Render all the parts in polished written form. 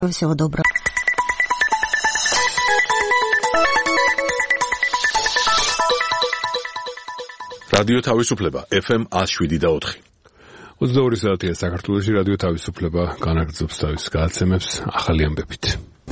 Всего доброго. რადიო თავისუფლება FM 107.4. 22 საათია საქართველოში რადიო თავისუფლება განაგრძობს თავის გადაცემებს ახალი ამბებით.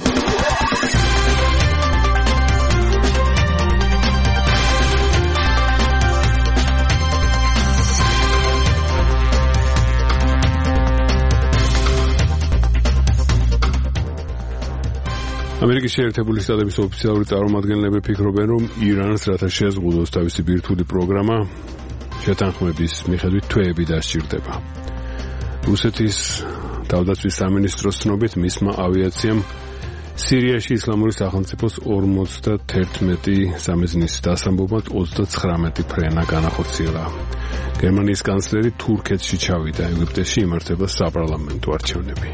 ამერიკის შეერთებული შტატების ოფიციალური წარმომადგენლები ფიქრობენ, რომ ირანს რათა შეზღუდოს თავისი ბირთვული პროგრამა შეთანხმების მიხედვით თვეები დასჭირდება. რუსეთის თავდაცვის სამინისტროს ცნობით მისმა ავიაციამ სირიაში ისლამური სახელმწიფოს 51 სამიზნის დასამბობად 39 ფრენა განახორციელა. გერმანიის კანცლერი თურქეთში ჩავიდა, ეგვიპტეში იმართება საპარლამენტო არჩევნები.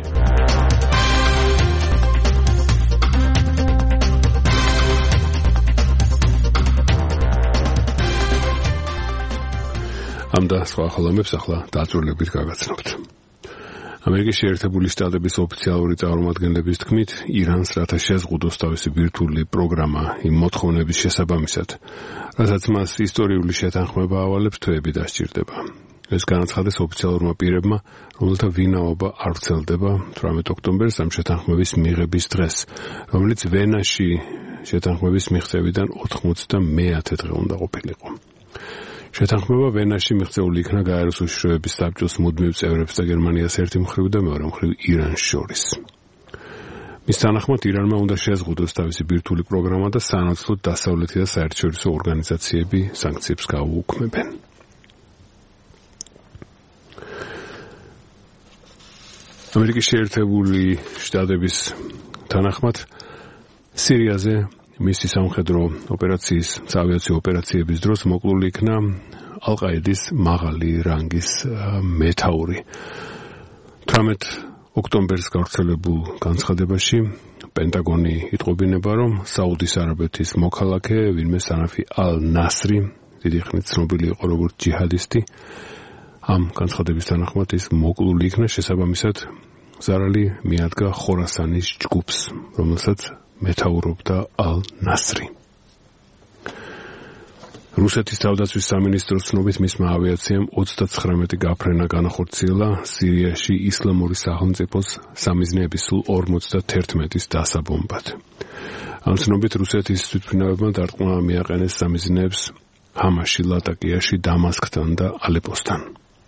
ამ და სხვა ახალამებს ახლა დაწვრილებით გაგაცნობთ. ამერიკის შეერთებული შტატების ოფიციალური წარმომადგენლების თქმით, ირანს რათა შეზღუდოს თავისი ბირთვული პროგრამა იმ მოთხოვნების შესაბამისად, რასაც მას ისტორიული შეთანხმება ავალებს, თვეები დასჭირდება. ეს განაცხადეს ოფიციალურმა პირებმა, რომელთა ვინაობა არ ვრცელდება 18 ოქტომბერს ამ შეთანხმების მიღების დღეს, რომელიც ვენაში შეთანხმების მიღწევიდან 91 დღე უნდა ყოფილიყო. შეთანხმება ვენაში მიღწეული იქნა გაეროს უშიშროების საბჭოს მუდმივ წევრებს და გერმანიას ერთი მხრივ და მეორე მხრივ ირანს შორის. მის თანახმად ირანმა უნდა შეზღუდოს თავისი ბირთვული პროგრამა და სანაცვლოდ დასავლეთი და საერთაშორისო ორგანიზაციები სანქციებს გაუუქმებენ. ამერიკის შეერთებული შტატების თანახმად სირიაზე მისი სამხედრო ოპერაციის, საავიაციო ოპერაციების დროს მოკლული იქნა ალ-ყაიდის მაღალი რანგის მეთაური. 18 ოქტომბერს გავრცელებულ განცხადებაში პენტაგონი იტყობინება, რომ საუდის არაბეთის მოქალაქე ვინმე სანაფი ალ-ნასრი, დიდი ხნით ცნობილი იყო როგორც ჯიჰადისტი, ამ განცხადების თანახმად ის მოკლული იქნა, შესაბამისად ზარალი მიადგა ხორასანის ჯგუფს, რომელსაც მეთაურობდა ალ-ნასრი. რუსეთის თავდაცვის სამინისტროს ცნობით მისმა ავიაციამ 39 გაფრენა განახორციელა სირიაში ისლამური სახელმწიფოს სამიზნეების სულ 51-ის დასაბომბად. ამ ცნობით რუსეთის თვითმფრინავებმა დარტყმა მიაყენეს სამიზნეებს ჰამაში, ლატაკიაში, დამასკთან და ალეპოსთან.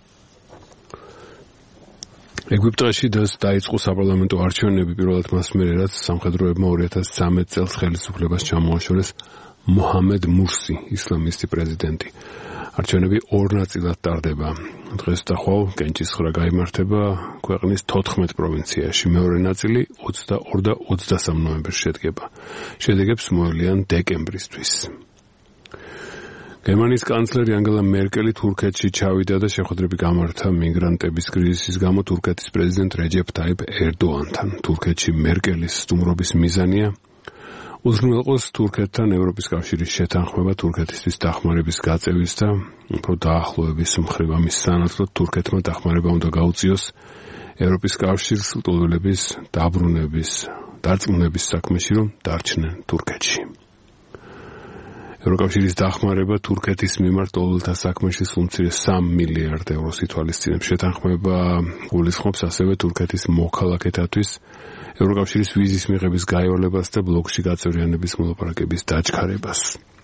ეგვიპტეში დაიწყო საპარლამენტო არჩევნები პირველად მას მერე, რაც სამხედროებმა 2013 წელს ხელისუფლებას ჩამოაშორეს მოჰამედ მურსი, ისლამისტი პრეზიდენტი. არჩევნები ორ ნაწილად ტარდება. დღეს და ხვალ კენჭისყრა გაიმართება ქვეყნის 14 პროვინციაში. მეორე ნაწილი 22 და 23 ნოემბერს შედგება. შედეგებს მოელიან დეკემბრისთვის. გერმანიის კანცლერი ანგელა მერკელი თურქეთში ჩავიდა და შეხვედრები გამართა მიგრანტების კრიზისის გამო თურქეთის პრეზიდენტ რეჯეფ ტაიპ ერდოანთან. თურქეთში მერკელის სტუმრობის მიზანია უზრუნველყოს თურქეთთან ევროპის კავშირის შეთანხმება თურქეთისთვის დახმარების გაწევის და უფრო დაახლოების მხრივ ამის სანაცვლოდ თურქეთმა დახმარება უნდა გაუწიოს ევროპის კავშირს ლტოლვილების დაბრუნების დარწმუნების საქმეში, რომ დარჩნენ თურქეთში. ევროკავშირის დახმარება თურქეთის მიმართ ლტოლვილთა საქმეში სულ მცირე 3 მილიარდ ევროს ითვალისწინებს. შეთანხმება გულისხმობს ასევე თურქეთის მოქალაქეთათვის ევროკავშირის ვიზის მიღების გაევალებას და ბლოკში გაწევრიანების მოლაპარაკების დაჩქარებას.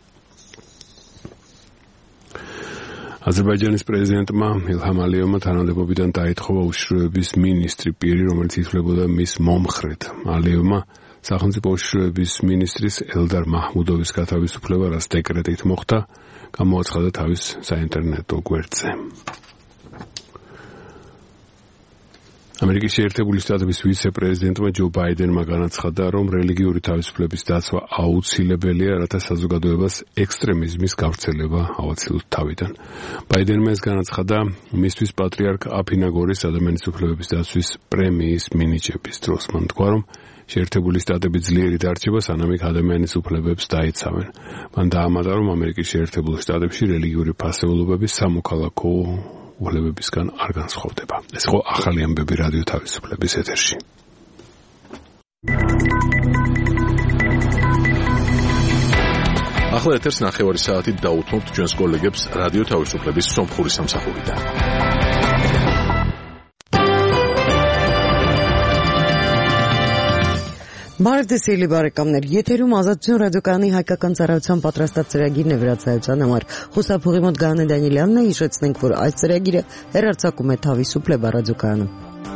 აზერბაიჯანის პრეზიდენტმა ილჰამ ალიევმა თანამდებობიდან დაითხოვა უშიშროების მინისტრი პირი, რომელიც ითვლებოდა მის მომხრედ. ალიევმა სახელმწიფო უშიშროების მინისტრის ელდარ მაჰმუდოვის გათავისუფლება, რაც დეკრეტით მოხდა, გამოაცხადა თავის საინტერნეტო გვერდზე. ამერიკის შეერთებული შტატების ვიცე-პრეზიდენტმა ჯო ბაიდენმა განაცხადა, რომ რელიგიური თავისუფლების დაცვა აუცილებელია, რათა საზოგადოებას ექსტრემიზმის გავრცელება ავაცილოთ თავიდან. ბაიდენმა ეს განაცხადა მისთვის პატრიარქ აფინაგორის ადამიანის უფლებების დაცვის პრემიის მინიჭების დროს. მან თქვა, რომ შეერთებული შტატები ძლიერი დარჩება, სანამ იქ ადამიანის უფლებებს დაიცავენ. მან დაამატა, რომ ამერიკის შეერთებულ შტატებში რელიგიური ფასეულობები სამოქალაქო უფლებებისგან არ განსხვავდება. ეს იყო ახალი ამბები რადიო თავისუფლების ეთერში. ახლა ეთერს ნახევარი საათით დაუთმობთ ჩვენს კოლეგებს რადიო თავისუფლების სომხური სამსახურიდან. Բարդեսիլի բարեկամներ, եթերում ազատություն ռադիոկայանի հայկական ծառայության պատրաստած ծրագիրն է վրացայության համար։ Խոսափողի մոտ Գայանե Դանիելյանն է, հիշեցնենք, որ այս ծրագիրը հեռարձակում է Թավիսուփլեբա ռադիոկայանում։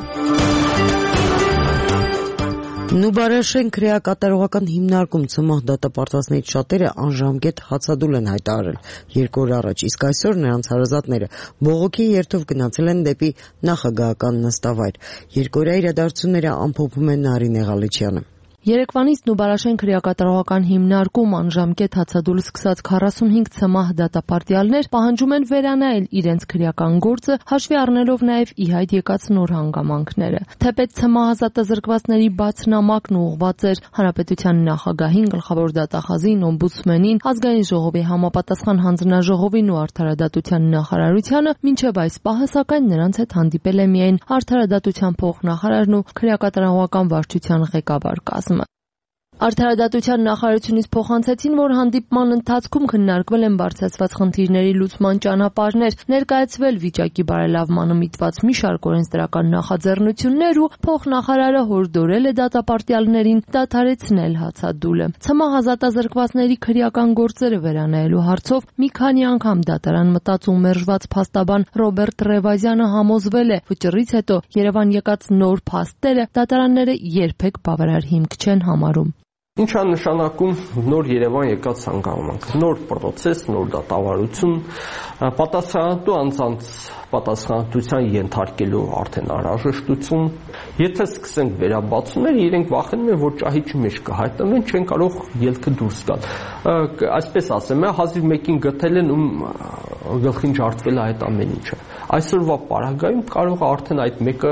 Նուբարաշեն քրեակատարողական հիմնարկում ՑՄՀ դատապարտվածներից շատերը անժամկետ հացադուլ են հայտարարել 2 օր առաջ, իսկ այսօր նրանց հարազատները բողոքի երթով գնացել են դեպի նախագահական նստավայր։ Երկօրյա իրադարձությունները ամփոփում է Նարինե Ղալիչյանը։ Երեկվանից Նուբարաշեն քրեակատարողական հիմնարկում անժամկետ հացադուլ սկսած 45 ՑՄՀ դատապարտյալներ պահանջում են վերանայել իրենց քրեական գործը, հաշվի առնելով նաև ի հայտ եկած նոր հանգամանքները։ Թեպետ ՑՄՀ ազատազրկվածների բաց նամակն ուղղված էր Հանրապետության նախագահին, գլխավոր դատախազին, օմբուդսմենին, ազգային ժողովի համապատասխան հանձնաժողովին ու արդարադատության նախարարությանը, մինչև այս պահը սակայն նրանց հետ հանդիպել է միայն արդարադատության փոխնախարարն ու քրեակատարողական վարչության ղեկավար կազմը։ Արդարադատության նախարարությունից փոխանցեցին, որ հանդիպման ընթացքում քննարկվել են բարձրացված խնդիրների լուծման ճանապարհներ, ներկայացվել վիճակի բարելավմանը միտված մի շարք օրենսդրական նախաձեռնություններ ու փոխնախարարը հորդորել է դատապարտյալներին դադարեցնել հացադուլը։ ՑՄՀ ազատազրկվածների քրեական գործերը վերանայելու հարցով մի քանի անգամ դատարան մտած ու մերժված փաստաբան Ռոբերտ Ռևազյանը համոզվել է, վճռից հետո Երևան եկած նոր փաստերը դատարանները երբեք բավարար հիմք չեն համարում։ Ինչ է նշանակում նոր Երևան եկած հանգամանք, նոր պրոցես, նոր դատավարություն, պատասխանատու անձանց պատասխանատվության ենթարկելու արդեն անհրաժեշտություն։ Եթե սկսենք վերաբացումներ, իրենք վախենում են, որ ճահիճի մեջ կհայտնվեն, չեն կարող ելքը դուրս գալ։ Այսպես ասեմ, հազիվ մեկին գտել են, ում գլխին ջարդվել է այդ ամեն ինչը։ Այսօրվա պարագայում կարող է արդեն այդ մեկը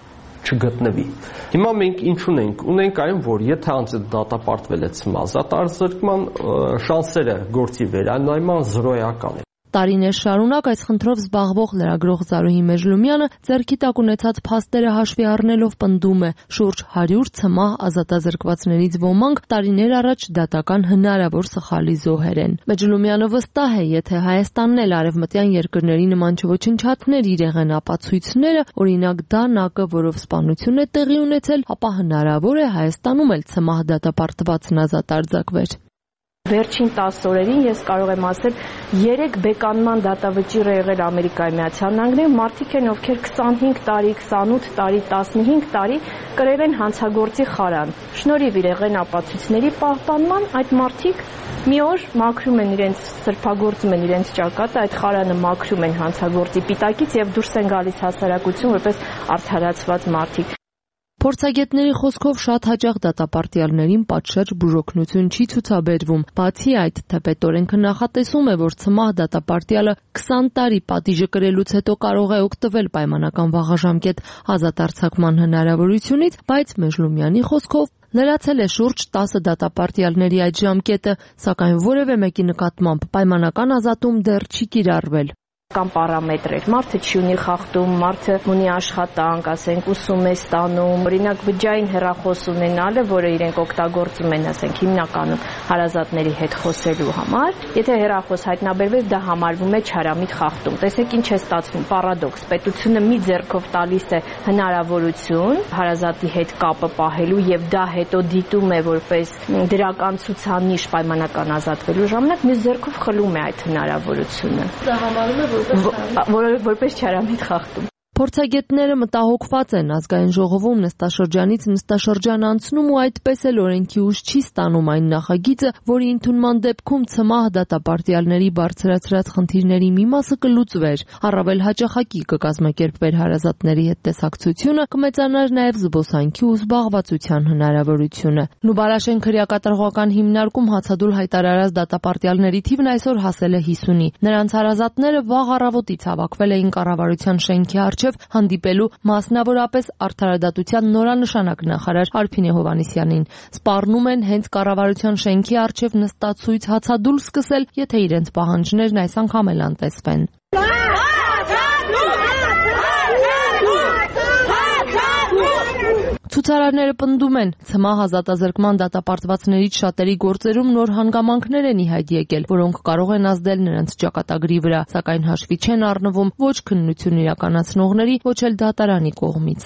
չգտնվի։ Հիմա մենք ինչ ունենք։ Ունենք այն, որ եթե անձը դատապարտվել է ՑՄՀ ազատազրկման, շանսերը գործի վերանայման զրոյական են։ Տարիներ շարունակ այս խնդրով զբաղվող լրագրող Զարուհի Մեժլումյանը ձեռքի տակ ունեցած փաստերը հաշվի առնելով պնդում է, շուրջ 100 ՑՄՀ ազատազրկվածներից ոմանք տարիներ առաջ դատական հնարավոր սխալի զոհեր են։ Մեջլումյանը վստահ է, եթե Հայաստանն էլ արևմտյան երկրների նման չոչնչացներ իր եղեն ապացույցները, օրինակ դա ՆԱԿ-ը, որով սպանություն է տեղի ունեցել, ապա հնարավոր է Հայաստանում էլ ՑՄՀ դատապարտվածն ազատ արձակվեր։ Վերջին 10 օրերին ես կարող եմ ասել 3 բեկանման դատավճիռ է եղել Ամերիկայի Միացյալ Նահանգներում, մարդիկ են, ովքեր 25 տարի, 28 տարի, 15 տարի կրել են հանցագործի խարան։ Շնորհիվ իրեղեն ապացույցների պահպանման այդ մարդիկ մի օր մաքրում են իրենց, սրբագործում են իրենց ճակատը, այդ խարանը մաքրում են հանցագործի պիտակից եւ դուրս են գալիս հասարակություն որպես արդարացված մարդիկ։ Փորձագետների խոսքով շատ հաճախ դատապարտյալներին պատշաճ բուժօգնություն չի ցուցաբերվում։ Բացի այդ, թեպետ օրենքը նախատեսում է, որ ՑՄՀ դատապարտյալը 20 տարի պատիժը կրելուց հետո կարող է օգտվել պայմանական վաղաժամկետ ազատ արձակման հնարավորությունից, բայց Մեժլումյանի խոսքով լրացել է շուրջ 10 դատապարտյալների այդ ժամկետը, սակայն որևէ մեկի նկատմամբ պայմանական ազատում դեռ չի կիրառվել։ Կամ պարամետրեր, մարդը չի ունի խախտում, մարդը ունի աշխատանք, ասենք ուսում է ստանում, օրինակ բջջային հեռախոս ունենալը, որը իրենք օգտագործում են, ասենք հիմնականում հարազատների հետ խոսելու համար, եթե հեռախոս հայտնաբերվեց, դա համարվում է չարամիտ խախտում։ Տեսեք ինչ է ստացվում, պարադոքս, պետությունը մի ձեռքով տալիս է հնարավորություն հարազատի հետ կապը պահելու եւ դա հետո դիտում է որպես դրական ցուցանիշ պայմանական ազատվելու ժամանակ, մյուս ձեռքով խլում է այդ հնարավորությունը։ Դա համարվում է որպես չարամիտ խախտում։ Փորձագետները մտահոգված են ազգային ժողովում նստաշրջանից նստաշրջան անցնում ու այդպես էլ օրենքի ուժ չի ստանում այն նախագիծը, որի ընդունման դեպքում ՑՄՀ դատապարտյալների բարձրացրած խնդիրների մի մասը կլուծվեր, առավել հաճախակի կկազմակերպվեր հարազատների հետ տեսակցությունը, կմեծանար նաև զբոսանքի ու զբաղվածության հնարավորությունը։ Նուբարաշեն քրեակատարողական հիմնարկում հացադուլ հայտարարած դատապարտյալների թիվն այսօր հասել է 50-ի։ Նրանց հարազատները վաղ առավոտից հավաքվել էին կառավարության շենքի առջև հանդիպելու մասնավորապես արդարադատության նորանշանակ նախարար Արփինե Հովհաննիսյանին։ Սպառնում են հենց կառավարության շենքի առջև նստածույց հացադուլ սկսել, եթե իրենց պահանջներն այս անգամ էլ անտեսվեն։ Ցուցարարները պնդում են, ՑՄԱ ազատազրկման դատապարտվածներից շատերի գործերում նոր հանգամանքներ են ի հայտ եկել, որոնք կարող են ազդել նրանց ճակատագրի վրա, սակայն հաշվի չեն առնվում ոչ քննություն իրականացնողների, ոչ էլ դատարանի կողմից։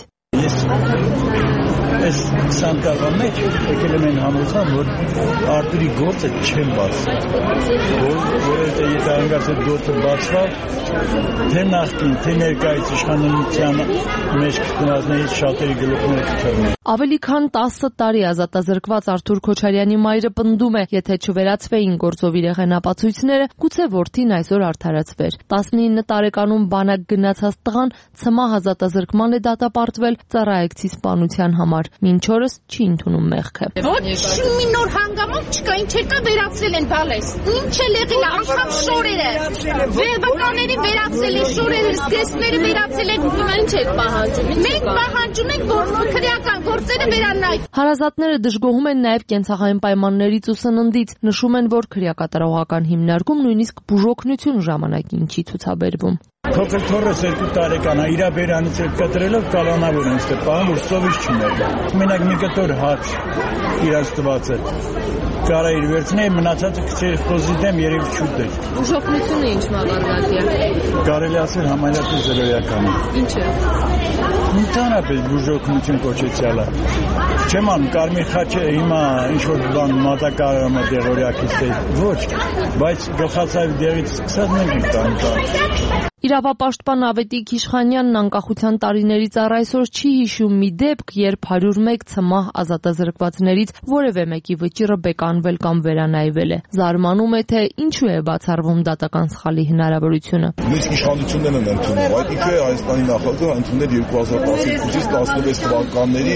Այս 20 տարվա մեջ եկել եմ համոզման, որ Արտուրի գործը չեն բացել, որովհետև եթե հանգարց այդ գործը բացվավ, թե նախկին, թե ներկայից իշխանության մեջ գտնվածներից շատերի գլուխները կթռնեն։ Ավելի քան 10 տարի ազատազրկված Արթուր Քոչարյանի մայրը պնդում է, եթե չվերացվեին գործով իր եղենապացույցները, գուցե որդին այսօր արդարացվեր։ 19 տարեկանում բանակ գնացած տղան ՑՄԱ ազատազրկման է դատապարտվել ծառայեկցի սպանության համար։ Մինչ օրս չի ընդունում մեղքը։ Ոչ մի նոր հանգամանք չկա, ինչ եկա վերացրել են բալես։ Ինչ էլ եղել է, անգամ շորերը։ Վերբականների վերացրել են շորերը, զգեստները վերացրել են, ինչ եք պահանջում։ Մենք պահանջում ենք, որ քրեական գործերը վերանայ։ Հարազատները դժգոհում են նաև կենցաղային պայմաններից ու սննդից, նշում են, որ քրեակատարողական հիմնարկում նույնիսկ բուժօգնություն ժամանակին չի ցուցաբերվում։ Փոքր թորս 2 տարեկան է, իր բերանից էլ կտրելով կալանավոր են ստե պահում, որ սովից չուներ։ Մենակ մի կտոր հաց իրաց տված է։ Կարա իր վերցնել, մնացածը քչեր խոզի դեմ երևի չուտեր։ Բուժօգնությունը ինչ մակարդակի է։ Կարելի ասել համարյա զրոյական է։ Ինչ է։ Ընդհանրապես բուժօգնություն կոչեցյալը։ Չեմ անում, կարմիր խաչը հիմա ինչ-որ բան մատակարարում է դեղորյակից է։ Ոչ, բայց գլխացավի դեղից սկսած մենք ենք տանում։ Իրավապաշտպան Ավետիք Իշխանյանն անկախության տարիներից առ այսօր չի հիշում մի դեպք, երբ 101 ՑՄԱ ազատազրկվածներից որևէ մեկի վճիռը բեկանվել կամ վերանայվել է։ Զարմանում է, թե ինչու է բացառվում դատական սխալի հնարավորությունը։ Նույնիսկ իշխանություններն են ընդունում, այդ ինչու է Հայաստանի նախագահը ընդունել 2012-ից 16 թվականների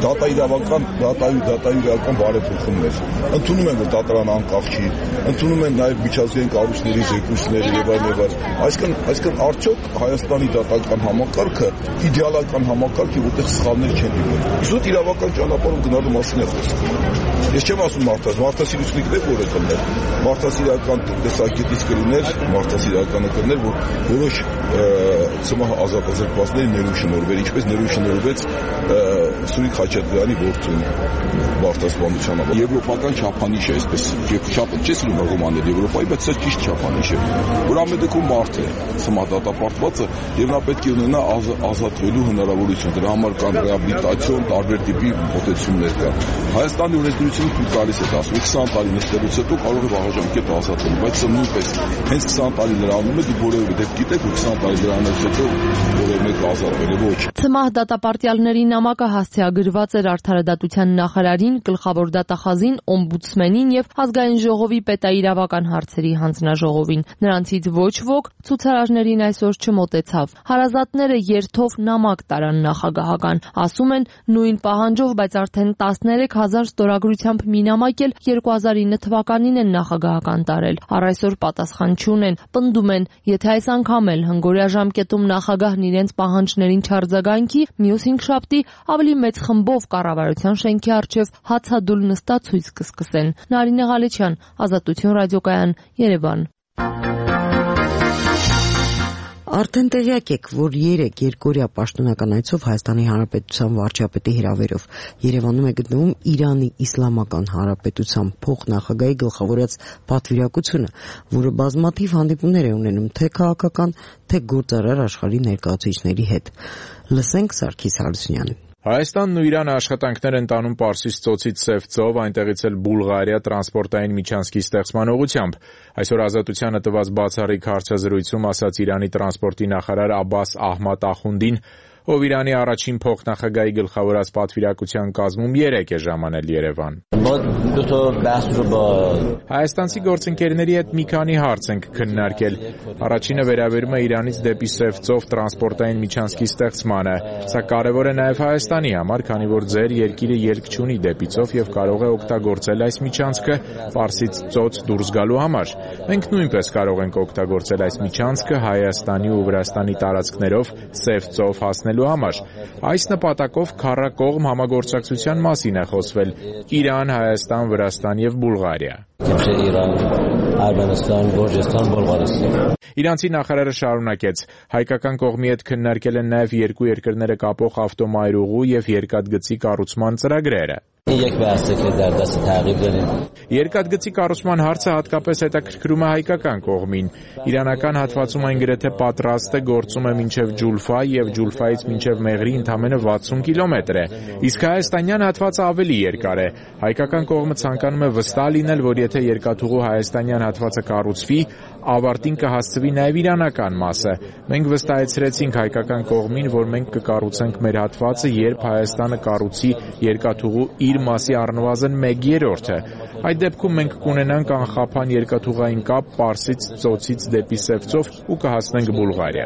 դատաիրական բարեփոխումներ։ Ընդունում են, որ դատարանը անկախ չի, ընդունում են նաև միջազգային կառույցների զեկույցները եւ այլն։ Այսինքն արդյոք Հայաստանի դատական համակարգը իդեալական համակարգ է, որտեղ սխալներ չեն լինում։ Զուտ իրավական ճանապարհով գնալու մասին է խոսքը։ Ես չեմ ասում մարդասիրությունը գիտեք որ է կներ։ Մարդասիրական տեսակետից կլիներ, մարդասիրականը կներ, որ որոշ ՑՄԱ ազատազրկվածների ներում շնորհվեր, ինչպես ներում շնորհվեց Սուրիկ Խաչատրյանի որդուն մարդասպանության համար։ Եվրոպական չափանիշ է, այսպես չես լինում ռոմաններ Եվրոպայի, բայց սա ճիշտ չափանիշ է, որ ամեն դեպքում մարդ է ՑՄԱ դատապարտվածը եւ նա պետք է ունենա ազատվելու հնարավորություն։ Դրա համար կան ռեաբիլիտացիոն, տարբեր տիպի մոտեցումներ կան։ Հայաստանի օրենսդրությունը թույլ տալիս է 20 տարի նստելուց հետո կարող է վաղաժամկետ ազատվել, բայց սա նույնպես հենց 20 տարի լրանում է, դու որևէ դեպք գիտեք, որ 20 տարի լրանից հետո որևէ մեկ ազատվել է ոչ։ ՑՄԱ դատապարտյալների նամակը հասցեագրված էր Արդարադատության նախարարին, գլխավոր դատախազին, օմբուդսմենին եւ Ազգային ժողովի պետաիրավական հարցերի հանձնաժողովին։ Նրանցից ոչ ոք ցուցարարներին այսօր չմոտեցավ։ Հարազատները երթով նամակ տարան նախագահական, ասում են նույն պահանջով, բայց արդեն 13000 ստորագրությամբ մի նամակ էլ 2009 թվականին են նախագահական տարել։ Առ այսօր պատասխան չունեն, պնդում են, եթե այս անգամ էլ հնգորյա ժամկետում նախագահն իրենց պահանջներին չարձագանքի, մյուս հինգշաբթի ավելի մեծ խմբով կառավարության շենքի առջև հացադուլ նստացույց կսկսեն։ Նարինե Ղալեչյան, Ազատություն ռադիոկայան, Երևան։ Արդեն տեղյակ եք, որ 3 երկօրյա պաշտոնական այցով Հայաստանի Հանրապետության վարչապետի հրավերով Երևանում է գտնվում Իրանի Իսլամական Հանրապետության փոխնախագահի գլխավորած պատվիրակությունը, որը բազմաթիվ հանդիպումներ է ունենում թե քաղաքական, թե գործարար աշխարհի ներկայացուցիչների հետ։ Լսենք Սարգիս Հարությունյանին։ Հայաստանն ու Իրանը աշխատանքներ են տանում Պարսից ծոցից Սև ծով, այնտեղից էլ Բուլղարիա տրանսպորտային միջանցքի ստեղծման ուղղությամբ։ Այսօր Ազատությանը տված բացառիկ հարցազրույցում ասաց Իրանի տրանսպորտի նախարար Աբբաս Ահմադ Ախունդին, ով Իրանի առաջին փոխնախագահի գլխավորած պատվիրակության կազմում 3 է ժամանել Երևան։ Հայաստանցի գործընկերների հետ մի քանի հարց ենք քննարկել։ Առաջինը վերաբերում է Իրանից դեպի Սև ծով տրանսպորտային միջանցքի ստեղծմանը։ Սա կարևոր է նաև Հայաստանի համար, քանի որ ձեր երկիրը ելք չունի դեպի ծով եւ կարող է օգտագործել այս միջանցքը Պարսից ծոց դուրս գալու համար։ Մենք նույնպես կարող ենք օգտագործել այս միջանցքը Հայաստանի ու Վրաստանի տարածքներով Սև ծով հասնելու համար։ Այս նպատակով քառակողմ համագործակցության մասին է խոսվել Իրան, Հայաստան, Վրաստան եւ Բուլղարիա։ Իրանցի նախարարը շարունակեց. հայկական կողմի հետ քննարկել են նաև երկու երկրները կապող ավտոմայրուղու եւ երկաթգծի կառուցման ծրագրերը։ Երկաթգծի կառուցման հարցը հատկապես հետաքրքրում է հայկական կողմին։ Իրանական հատվածում այն գրեթե պատրաստ է, գործում է մինչև Ջուլֆա եւ Ջուլֆայից մինչև Մեղրի ընդամենը 60 կիլոմետր է։ Իսկ հայաստանյան հատվածը ավելի երկար է։ Հայկական կողմը ցանկանում է վստահ լինել, որ եթե երկաթուղու հայաստանյան հատվածը կառուցվի, ավարտին կհասցվի նաև իրանական մասը։ Մենք վստահեցրեցինք հայկական կողմին, որ մենք կկառուցենք մեր հատվածը, երբ Հայաստանը կառուցի երկաթուղու իր մասի առնվազն 1/3-ը։ Այդ դեպքում մենք կունենանք անխափան երկաթուղային կապ Պարսից ծոցից դեպի Սևծով ու կհասնենք Բուլղարիա։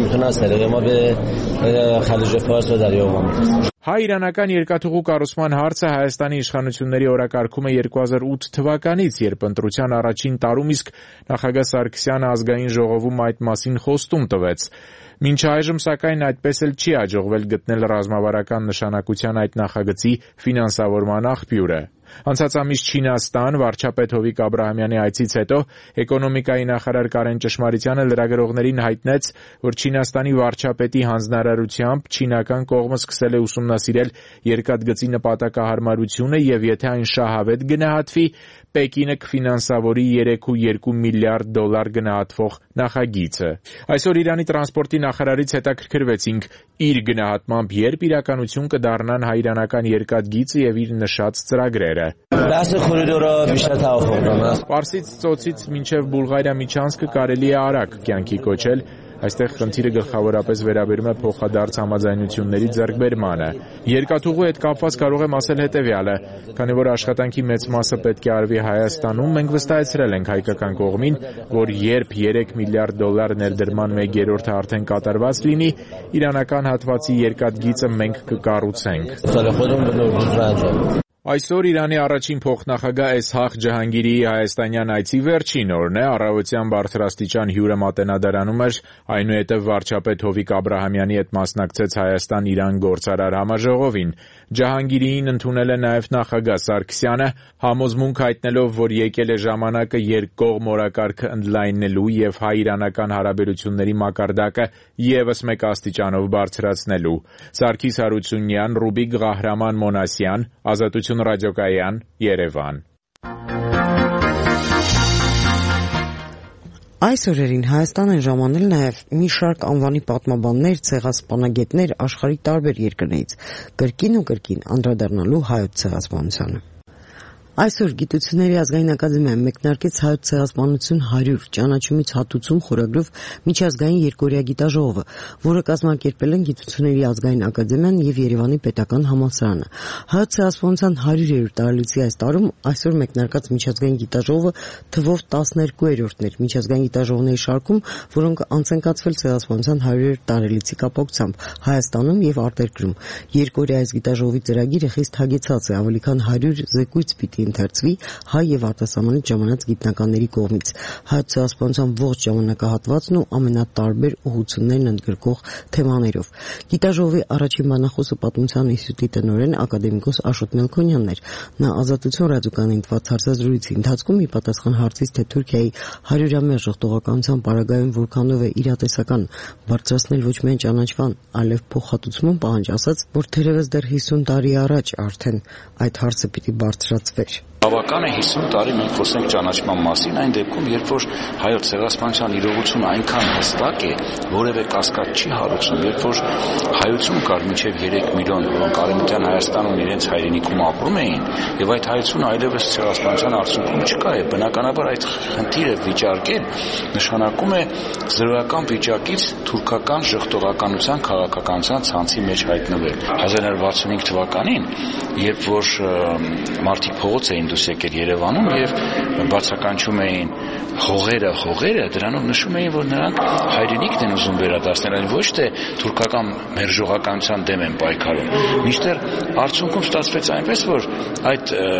Հայ-իրանական երկաթուղու կառուցման հարցը Հայաստանի իշխանությունների օրակարգում է 2008 թվականից, երբ ընտրության առաջին տարում իսկ նախագահ Սարգսյանը ազգային ժողովում այդ մասին խոստում տվեց։ Մինչ այժմ, սակայն, այդպես էլ չի հաջողվել գտնել ռազմավարական նշանակության այդ նախագծի ֆինանսավորման աղբյուրը։ Անցած ամիս Չինաստան վարչապետ Հովիկ Աբրահամյանի այցից հետո էկոնոմիկայի նախարար Կարեն Ճշմարիտյանը լրագրողներին հայտնեց, որ Չինաստանի վարչապետի հանձնարարությամբ չինական կողմը սկսել է ուսումնասիրել երկաթգծի նպատակահարմարությունը եւ եթե այն շահավետ գնահատվի, Պեկինը կֆինանսավորի 3.2 միլիարդ դոլար գնահատվող նախագիծը։ Այսօր Իրանի տրանսպորտի նախարարից հետաքրքրվեցինք իր գնահատմամբ, երբ իրականություն կդառնան հայ-իրանական երկաթգիծը եւ իր նշած ծրագրերը։ Պարսից ծոցից մինչև Բուլղարիա միջանցքը կարելի է արագ կյանքի կոչել։ Այստեղ խնդիրը գլխավորապես վերաբերում է փոխադարձ համաձայնությունների ձեռքբերմանը։ Երկաթուղու հետ կապված կարող եմ ասել հետևյալը. քանի որ աշխատանքի մեծ մասը պետք է արվի Հայաստանում, մենք վստահեցրել ենք հայկական կողմին, որ երբ 3 միլիարդ դոլար ներդրման 1/3-ը արդեն կատարված լինի, իրանական հատվածի երկաթգիծը մենք կկառուցենք։ Այսօր Իրանի առաջին փոխնախագահ Էսհաղ Ջահանգիրիի հայաստանյան այցի վերջին օրն է, առավոտյան բարձրաստիճան հյուրը Մատենադարանում էր, այնուհետև վարչապետ Հովիկ Աբրահամյանի հետ մասնակցեց Հայաստան-Իրան գործարար համաժողովին։ Ջահանգիրիին ընդունել է նաև նախագահ Սարգսյանը, համոզմունք հայտնելով, որ եկել է ժամանակը երկկողմ օրակարգը ընդլայնելու եւ հայ-իրանական հարաբերությունների մակարդակը եւս մեկ աստիճանով բարձրացնելու։ Սարգիս Հարությունյան, Ռուբիկ Ղահրաման Մոնասյան, Ազատություն ռադիոկայան, Երևան։ Այս օրերին Հայաստան են ժամանել նաև մի շարք անվանի պատմաբաններ, ցեղասպանագետներ աշխարհի տարբեր երկրներից, կրկին ու կրկին անդրադառնալու հայոց ցեղասպանությանը։ Այսօր Գիտությունների ազգային ակադեմիան մեկնարկեց հայոց ցեղասպանություն 100 ճանաչումից հատուցում խորագրով միջազգային երկօրյա գիտաժողովը, որը կազմակերպել են Գիտությունների ազգային ակադեմիան եւ Երևանի պետական համալսարանը։ Հայոց ցեղասպանության 100-րդ տարելիցի այս տարում այսօր մեկնարկած միջազգային գիտաժողովը թվով 12-րդն էր միջազգային գիտաժողովների շարքում, որոնք անց են կացվել ցեղասպանության 100-րդ տարելիցի կապակցությամբ Հայաստանում եւ արտերկրում։ Երկօրյա այս գիտաժողովի ծրագիրը խիստ հագեցած է, ավելի քան 100 զեկույց պիտի ընթերցվի հայ եւ արտասահմանից ժամանած գիտնականների կողմից։ Հայոց ցեղասպանության ողջ ժամանակահատվածն ու ամենատարբեր ուղղություններն ընդգրկող թեմաներով։ Գիտաժողովի առաջին բանախոսը Պատմության ինստիտուտի տնօրեն ակադեմիկոս Աշոտ Մելքոնյանն էր։ Նա Ազատություն ռադիոկայանին տված հարցազրույցի ընթացքում ի պատասխան հարցից, թե Թուրքիայի 100-ամյա ժողովրդականության պարագայում որքանով է իրատեսական բարձրացնել ոչ միայն ճանաչման, այլև փոխհատուցման պահանջ, ասաց, որ թերևս դեռ 50 տարի առաջ արդեն այդ հարցը պիտի բարձրացվեր։ Բավական է 50 տարի մենք խոսենք ճանաչման մասին, այն դեպքում, երբ որ հայոց ցեղասպանության իրողությունը այնքան հստակ է, որևէ կասկած չի հարուցում, երբ որ հայություն կար մինչև 3 միլիոն, որոնք Արևմտյան Հայաստանում իրենց հայրենիքում ապրում էին, եւ այդ հայությունը այլևս ցեղասպանության արդյունքում չկա, եւ բնականաբար այդ խնդիրը վիճարկել նշանակում է զրոյական վիճակից թուրքական ժխտողականության քաղաքականության ցանցի մեջ հայտնվել։ 1965 թվականին, երբ որ մարդիկ փողոց էին դուրս եկել Երևանում եւ բացականչում էին հողերը, դրանով նշում էին, որ նրանք հայրենիքն են ուզում վերադարձնել, այլ ոչ թե թուրքական մերժողականության դեմ են պայքարում։ Մինչդեռ արդյունքում ստացվեց այնպես, որ այդ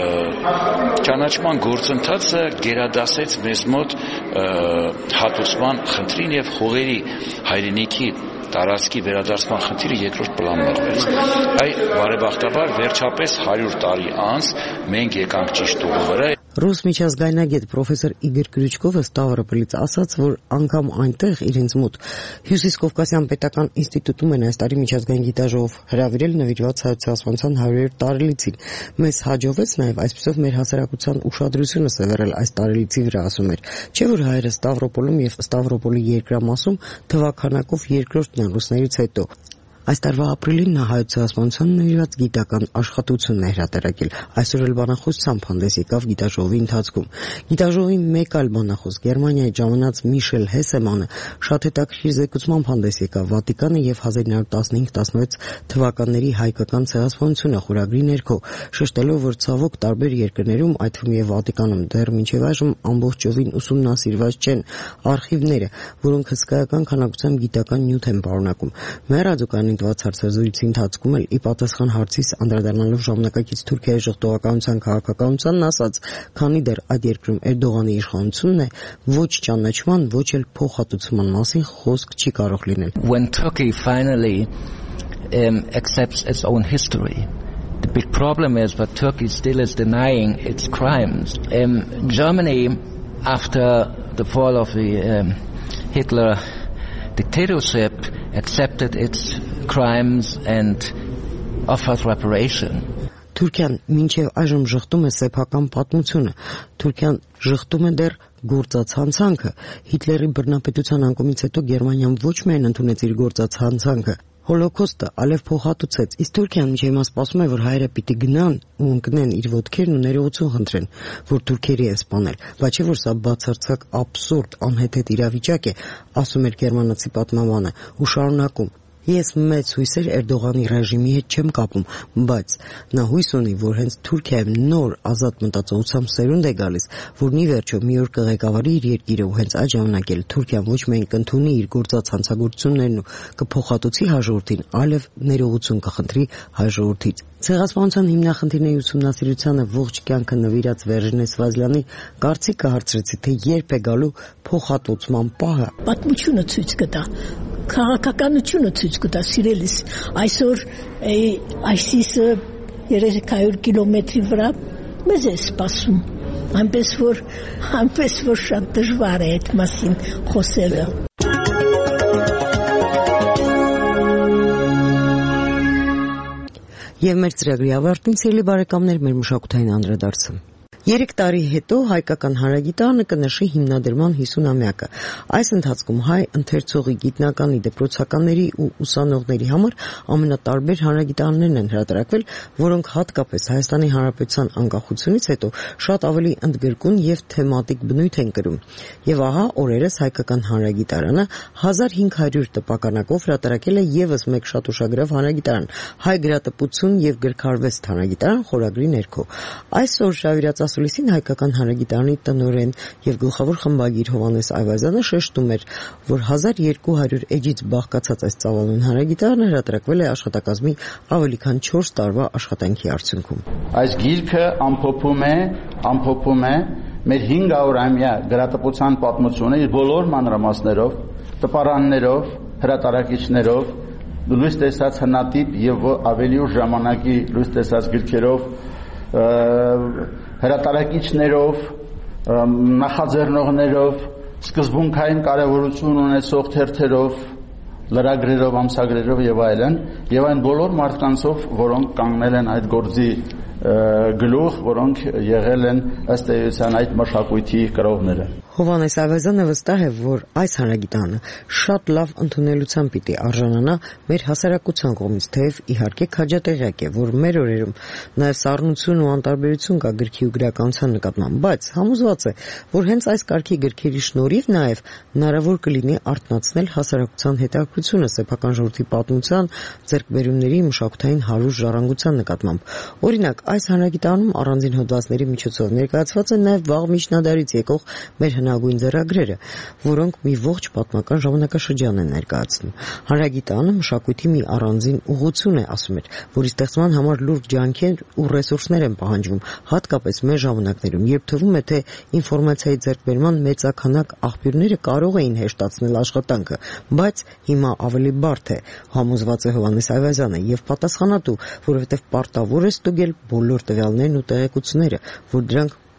ճանաչման գործընթացը գերադասեց մեզ մոտ հատուցման խնդրին եւ հողերի հայրենիքի տարածքի վերադարձման խնդիրը երկրորդ պլան մղվեց։ Բարեբախտաբար վերջապես 100 տարի անց մենք եկանք ճիշտ ուղու վրա։ Ռուս միջազգայնագետ պրոֆեսոր Իգոր Կրյուչկովը Ստավրոպոլից ասաց, որ անգամ այնտեղ իրենց մոտ Հյուսիս Կովկասյան պետական ինստիտուտում են այս տարի միջազգային գիտաժողով հրավիրել նվիրված հայոց ցեղասպանության 100-րդ տարելիցին։ Մեզ հաջողվեց նաև այսպիսով մեր հասարակության ուշադրությունը սևեռել այս տարելիցի վրա, ասում էր։ Չէ՞ որ հայերը Ստավրոպոլում եւ Ստավրոպոլի երկրամասում թվականակով երկրորդն են ռուսներից հետո։ Այս տարվա ապրիլին նա հայոց ցեղասպանության նվիրված գիտական աշխատություն է հրատարակել։ Այսօր էլ բանախոսությամբ հանդես եկավ գիտաժողովի ընթացքում։ Գիտաժողովի մեկ այլ բանախոս Գերմանիայի ժամանած Միշել Հեսեմանը շատ հետաքրքիր զեկուցմամբ հանդես եկավ Վատիկանը եւ 1915-16 թվականների հայկական ցեղասպանությունը խորագրի ներքո, շեշտելով, որ ցավոք տարբեր երկրներում, այդ թվում եւ Վատիկանում, դեռ մինչեւ այժմ ամբողջովին ուսումնասիրված չեն արխիվները, որոնք հսկայական քանակությամբ գիտական նյութ են պարունակում։ Մեռածուկանի տված հարցազրույցի ընթացքում էլ ի պատասխան հարցից անդրադառնալով ժամանակակից Թուրքիայի ժողովրդական քաղաքականությանն ասաց, քանի դեռ այդ երկրում Էրդողանի իշխանությունն է, ոչ ճանաչման, ոչ էլ փոխհատուցման մասին խոսք չի կարող լինել։ When Turkey finally accepts its own history, the big problem is that Turkey still is denying its crimes. Germany, after the fall of the Hitler dictatorship, accepted its crimes and offered reparation. Թուրքիան մինչև այժմ շղթում է սեփական պատմությունը, Թուրքիան շղթում է դեռ գործած հանցանքը, Հիտլերի բռնապետության անկումից հետո Գերմանիան ոչ միայն ընդունեց իր գործած հանցանքը, Հոլոկոստը ալև փոխհատուցեց, իսկ Թուրքիան մինչև հիմա սպասում է, որ հայերը պիտի գնան ու ընկնեն իր ոտքերն ու ներողություն խնդրեն, որ թուրքերի են սպանել, բայց չէ որ սա բացարձակ աբսուրդ, անհեթեթ իրավիճակ է, ասում էր գերմանացի պատմաբանը ու շարունակում. Ես մեծ հույսեր Էրդողանի ռեժիմի հետ չեմ կապում, բայց նա հույս ունի, որ հենց Թուրքիայում նոր ազատ մտածողությամբ սերունդ է գալիս, որն ի վերջո մի օր կղեկավարի իր երկիրը ու հենց այդ ժամանակ էլ Թուրքիան ոչ միայն կընդունի իր գործած հանցագործություններն ու կփոխհատուցի հաջորդին, այլև ներողություն կխնդրի հաջորդից։ Ցեղասպանության հիմնախնդիրների ուսումնասիրությանը ողջ կյանքը նվիրած Վերժինե Սվազլյանի կարծիքը հարցրեցի, թե երբ է գալու փոխհատուցման պահը։ Պատմությունը ցույց կտա, քաղաքականությունը ցույց կտա, սիրելիս, այսօր այսիսը 300 կիլոմետրի վրա մեզ է սպասում, այնպես որ շատ դժվար է այդ մասին խոսելը։ Եվ մեր ծրագրի ավարտին, սիրելի բարեկամներ, մեր մշակութային անդրադարձը։ 3 տարի հետո հայկական հանրագիտարանը կնշի հիմնադրման 50-ամյակը։ Այս ընթացքում հայ ընթերցողի, գիտնականի, դպրոցականների ու ուսանողների համար ամենատարբեր հանրագիտարաններն են հրատարակվել, որոնք հատկապես Հայաստանի Հանրապետության անկախությունից հետո շատ ավելի ընդգրկուն եւ թեմատիկ բնույթ են կրում։ Եվ ահա օրերս հայկական հանրագիտարանը 1500 տպականակով հրատարակել է եւս մեկ շատ ուշագրավ հանրագիտարան՝ հայ գրատպություն եւ գրքարվեստ հանրագիտարան խորագրի ներքո։ Այսօր շավիրած Լիսին հայկական հանրագիտարանի տնօրեն եւ գլխավոր խմբագիր Հովհաննես Այվազյանը շեշտում էր, որ 1200 էջից բաղկացած այս ծավալուն հանրագիտարանը հրատարակվել է աշխատակազմի ավելի քան 4 տարվա աշխատանքի արդյունքում։ Այս գիրքը ամփոփում է մեր 500-ամյա գրատպության պատմությունը իր բոլոր մանրամասներով, տպարաններով, հրատարակիչներով, լույս տեսած հնատիպ եւ ավելի ուշ ժամանակի լույս տեսած գրքերով, հրատարակիչներով, նախաձեռնողներով, սկզբունքային կարևորություն ունեցող թերթերով, լրագրերով, ամսագրերով եւ այլն, եւ այն բոլոր մարդկանցով, որոնք կանգնել են այդ գործի գլուխ, որոնք եղել են ըստ էության այդ մշակույթի կրողները։ Հովհաննես Այվազյանը վստահ է, որ այս հանրագիտարանը շատ լավ ընդունելության պիտի արժանանա մեր հասարակության կողմից, թեև իհարկե քաջատեղյակ է, որ մեր օրերում նաև սառնություն ու անտարբերություն կա գրքի ու գրականության նկատմամբ, բայց համոզված է, որ հենց այս կարգի գրքերի շնորհիվ նաև հնարավոր կլինի արթնացնել հասարակության հետաքրքրությունը սեփական ժողովրդի պատմության, ձեռքբերումների, մշակութային հարուստ ժառանգության նկատմամբ։ Օրինակ, այս հանրագիտարանում առանձին հոդվածների միջոցով ներկայացված են նաև վաղ միջնադարից եկող մեր հնագույն ձեռագրերը, որոնք մի ողջ պատմական ժամանակաշրջան են ներկայացնում։ Հանրագիտարանը մշակույթի մի առանձին ուղղություն է, ասում էր, որի ստեղծման համար լուրջ ջանքեր ու ռեսուրսներ են պահանջվում, հատկապես մեր ժամանակներում, երբ թվում է, թե ինֆորմացիայի ձեռքբերման մեծաքանակ աղբյուրները կարող էին հեշտացնել աշխատանքը, բայց հիմա ավելի բարդ է, համոզված է Հովհաննես Այվազյանը եւ պատասխանատու, որովհետեւ պարտավոր է ստուգել բոլոր տվյալներն ու տեղեկությունները, որ դրանք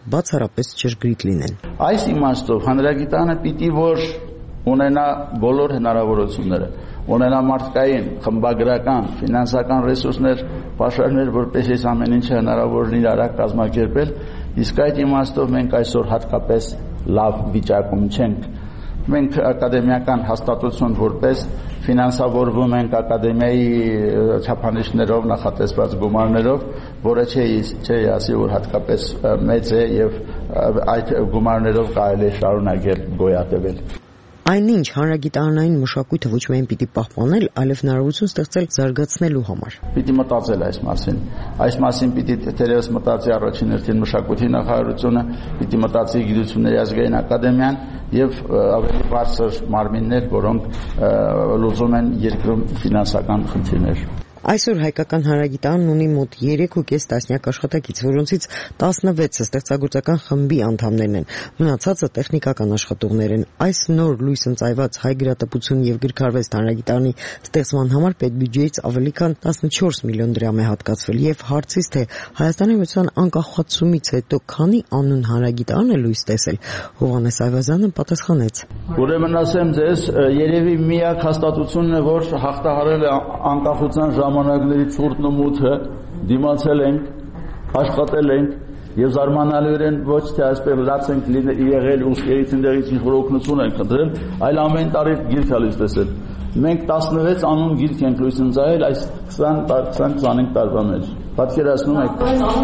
բացառապես ճշգրիտ լինեն։ Այս իմաստով հանրագիտանը պիտի որ ունենա բոլոր հնարավորությունները, ունենա մարդկային, խմբագրական, ֆինանսական ռեսուրսներ, պաշարներ, որպես այս ամեն ինչը հնարավոր լինի արագ կազմակերպել, իսկ այդ իմաստով մենք այսօր հատկապես լավ վիճակում չենք։ Մենք ակադեմիական հաստատություն որպես ֆինանսավորվում ենք ակադեմիայի չափանիշներով, նախատեսված գումարներով, որը չի ասի, որ հատկապես մեծ է եւ այդ գումարներով կարելի է շարունակել գոյատևել։ Այնինչ հանրագիտարանային մշակույթը ոչ միայն պիտի պահպանել, այլև հնարավորություն ստեղծել զարգացնելու համար։ Պիտի մտածել այս մասին։ Այս մասին պիտի թերևս մտածի առաջին հերթին մշակույթի նախարարությունը, պիտի մտածի գիտությունների ազգային ակադեմիան եւ ավելի բարձր մարմիններ, որոնք լուծում են երկրում ֆինանսական խնդիրներ։ Այսօր հայկական հանրագիտարանն ունի մոտ 3.5 տասնյակ աշխատակից, որոնցից 16-ը ստեղծագործական խմբի անդամներն են, մնացածը տեխնիկական աշխատողներ են։ Այս նոր լույս ընծայված հայ գրատպություն եւ գրքարվեստ հանրագիտարանի ստեղծման համար պետբյուջեից ավելի քան 14 միլիոն դրամ է հատկացվել եւ հարցից թե Հայաստանի Հանրապետության անկախացումից հետո քանի անուն հանրագիտարան է լույս տեսել, Հովհաննես Այվազյանը պատասխանեց. Ուրեմն ասեմ ձեզ, երևի միակ հաստատությունն է, որ հաղթահարել է անկախության ժամանակների ցուրտն ու մութը, դիմացել ենք, աշխատել ենք եւ զարմանալիորեն ոչ թե այսպես լաց ենք եղել ու ստերիցինդերից ինչ-որ օգնություն ենք խնդրել, այլ ամեն տարի գիրք է լույս տեսել։ Մենք 16 անուն գիրք ենք լույս ընծայել այս 20-25 տարվա մեջ։ Պատկերացնում եք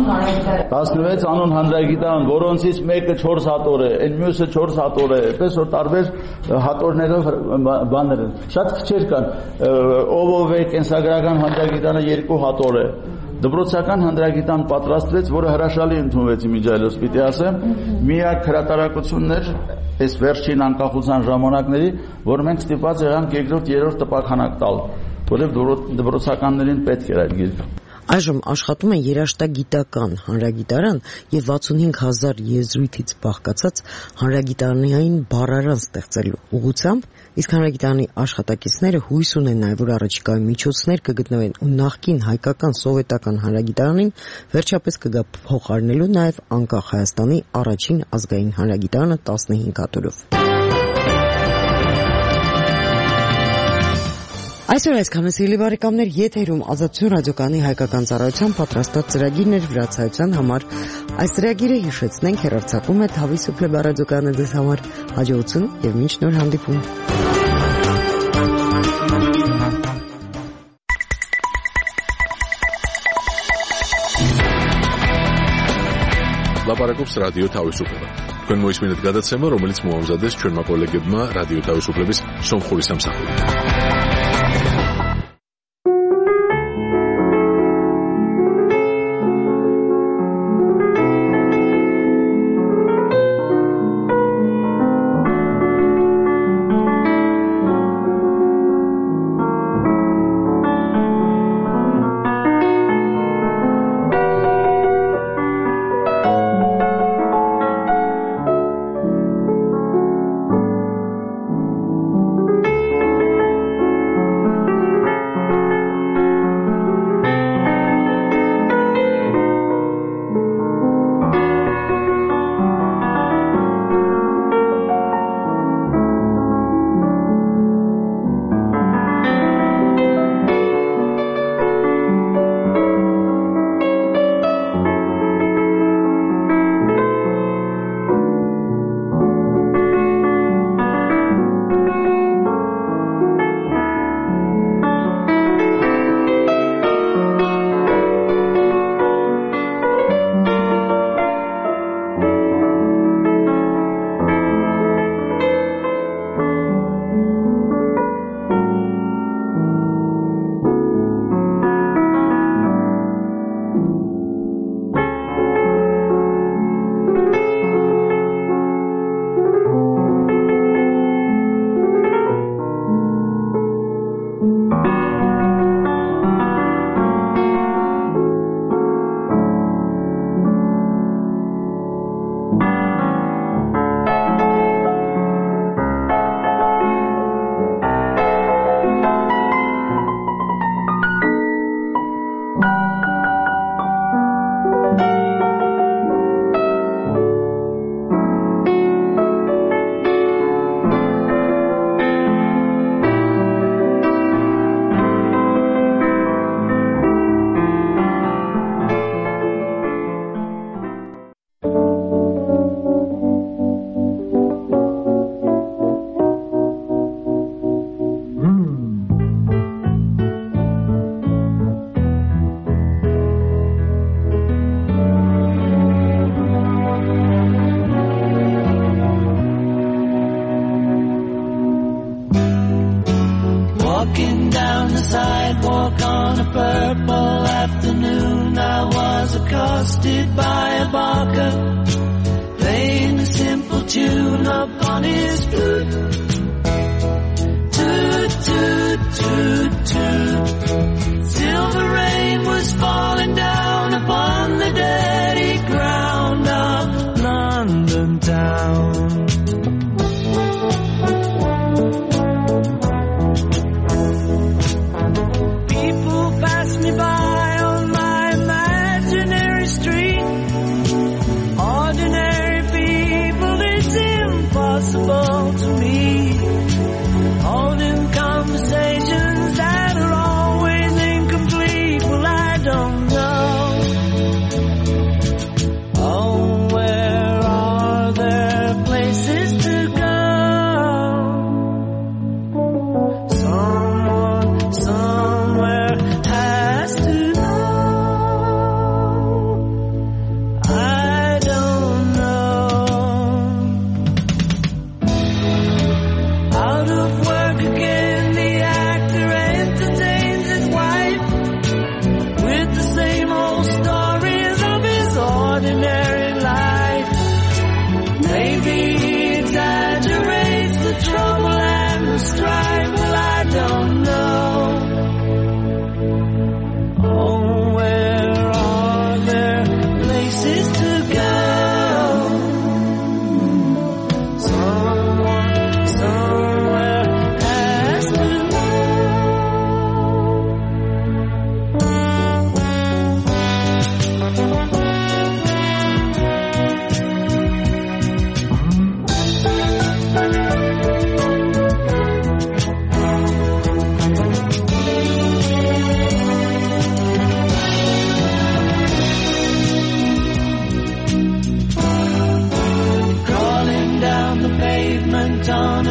16 անուն հանրագիտարան, որոնցից մեկը 4 հատոր է, այն մյուսը 4 հատոր է, այսպես որ տարբեր հատորներով բաներ են։ Շատ քչեր կան, ով է կենսագրական հանրագիտարանը 2 հատոր է։ Դպրոցական հանրագիտան պատրաստվեց, որը հրաշալի ընդունվեց իմիջիայլոց, պիտի ասեմ, միակ հրատարակություններ այս վերջին անկախության ժամանակների, որ մենք ստիպված եղանք երկրորդ տպաքանակ տալ, որովհետև դպրոցականներին պետք էր այդ գիրքը։ Այժմ աշխատում է երաշտագիտական հանրագիտարան եւ 65000 եզրույթից բաղկացած հանրագիտարանային բառարան ստեղծելու ուղղությամբ, իսկ հանրագիտարանի աշխատակիցները հույս ունեն նաեւ, որ առաջիկայում միջոցներ կգտնվեն ու նախկին հայկական սովետական հանրագիտարանին վերջապես կգա փոխարինելու նաեւ անկախ Հայաստանի առաջին ազգային հանրագիտարանը 15 հատորով։ Այսօր այսքանը սիրելի բարեկամներ, եթերում Ազատություն ռադիոկայանի հայկական ծառայության պատրաստած ծրագիրն էր վրացայության համար։ Այս ծրագիրը հիշեցնենք հեռարձակում է Թավի Սուփլեբա ռադիոկայանը ձեզ համար։ Հաջողություն եւ մինչ նոր հանդիպում։ Լապարակობს ռադիո Թավիսուփլեբա։ Քան მოისმინეთ გადაცემა, რომელიც მოამზადეს ჩვენმა კოლეგებმა რადიო თავისუფლების სომხური სამსახურით.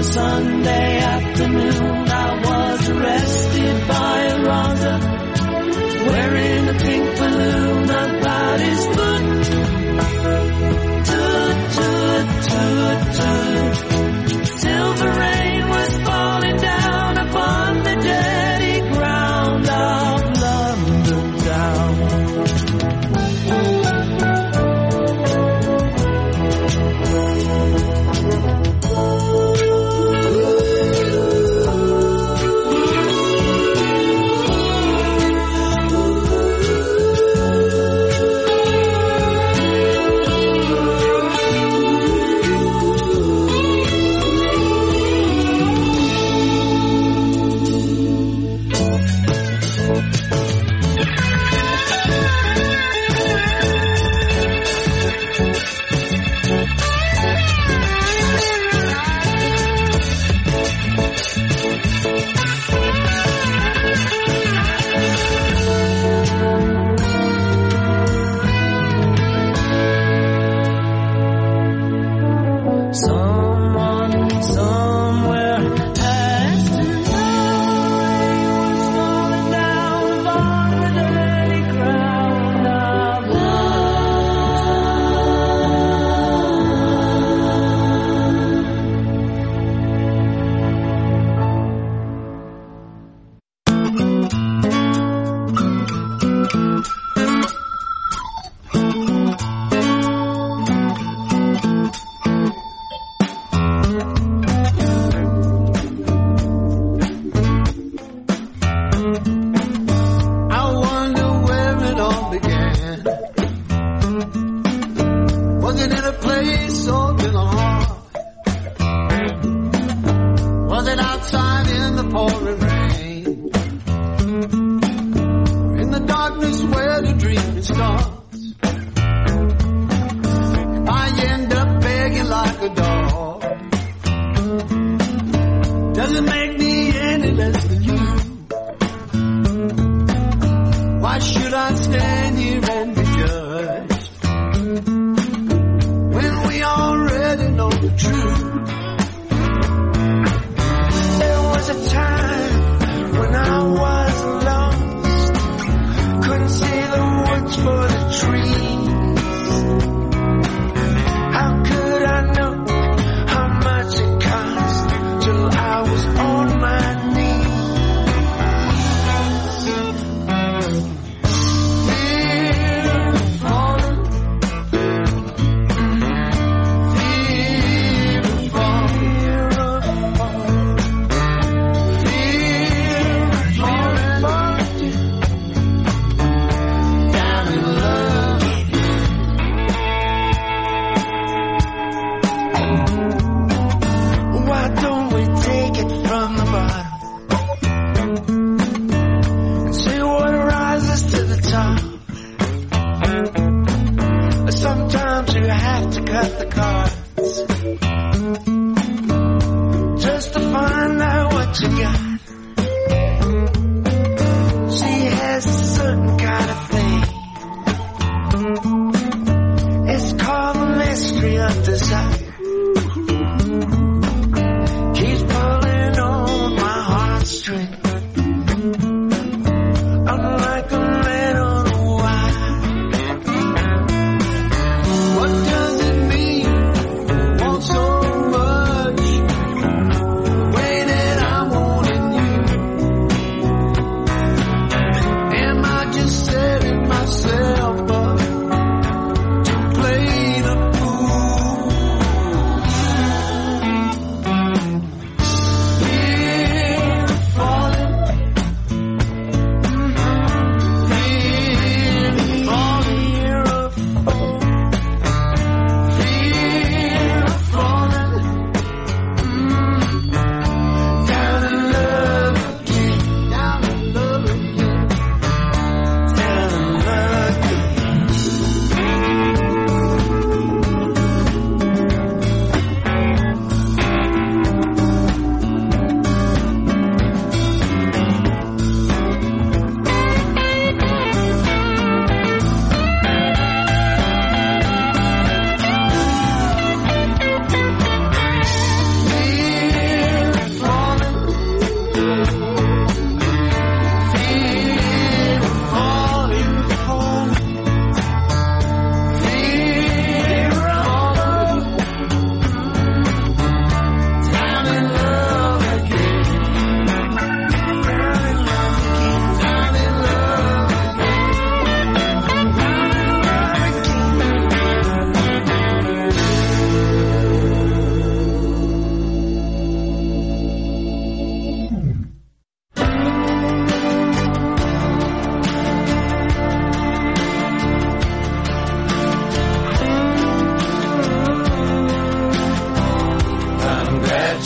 a Sunday afternoon, I was arrested by a rounder wearing a pink balloon about his foot. Toot, toot, toot, toot. Silver rain was falling down upon the dirty ground of London town.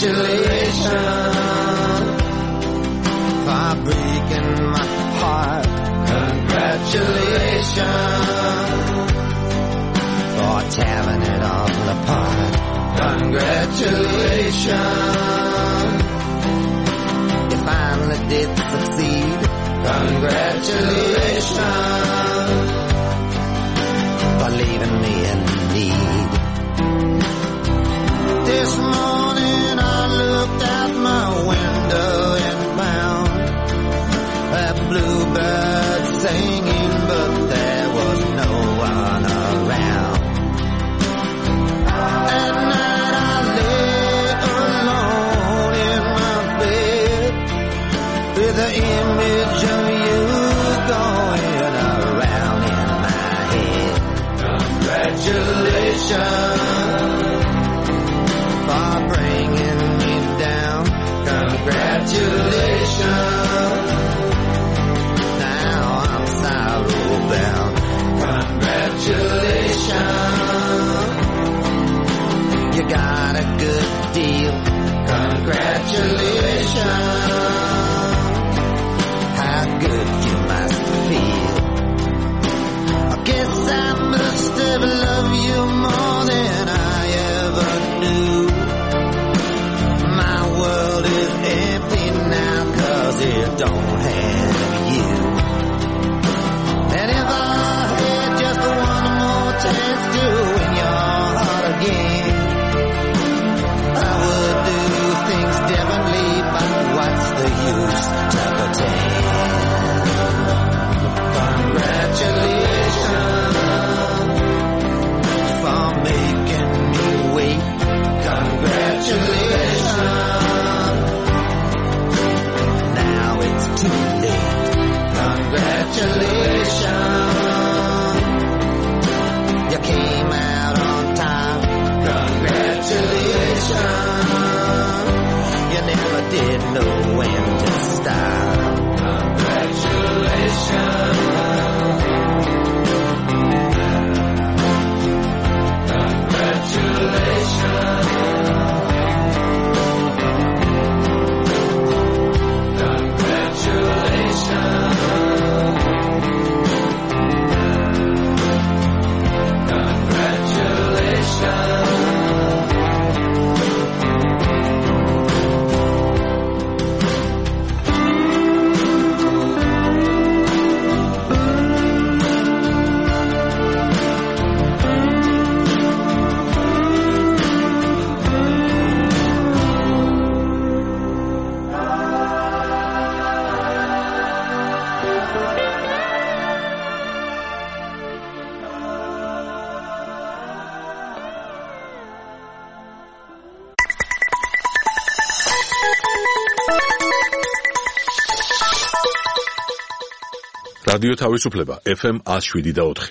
Congratulations for breaking my heart. Congratulations for tearing it all apart. Congratulations, you finally did succeed. Congratulations for leaving me in need. This morning I looked out my window and found a bluebird singing, but there was no one around. At night I lay alone in my bed with the image of you going around in my head. Congratulations for bringing me down. Congratulations, now I'm sorrow bound. Congratulations, you got a good deal. Congratulations, how good you must feel. I guess I must have loved you more than I ever knew. My world is empty now 'cause it don't have you. And if I had just one more chance to win your heart again, I would do things differently, but what's the use to pretend? Congratulations for making me wait. Congratulations, now it's too late. Congratulations, you came out on time. Congratulations, you never did know when to stop. Congratulations, რადიო თავისუფლება FM 107.4.